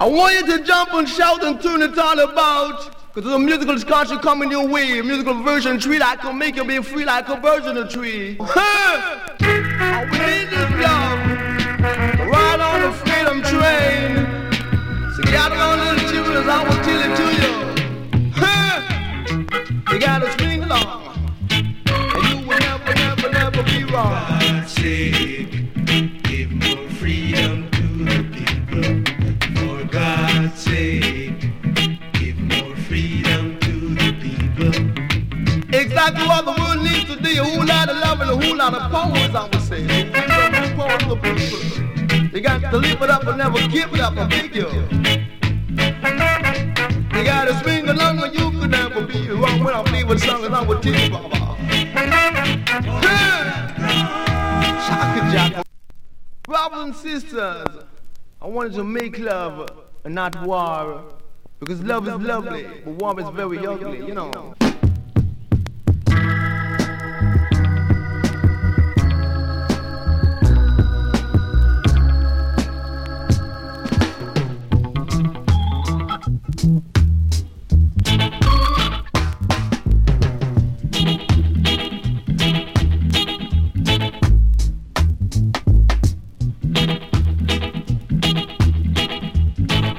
I want you to jump and shout and turn it all about. Cause there's a musical country coming your way, a musical version tree that can make you be free like a virgin of tree. I need this love, ride on the freedom train. So gather on little children, I will tell it to you. You gotta swing along, and you will never, never, never be wrong. God's sake, give more freedom to the people. For God's sake, give more freedom to the people. Exactly what the world needs today, a whole lot of love and a whole lot of power, as I would say. The power of the people. You got to live it up and never give it up, I beg you. You got to swing along when you could never be wrong. When I play with songs, I would tell you, Baba. Shaka Jack. Brothers and sisters, I wanted to make love and not war. Because love is lovely, but war is very ugly, you know.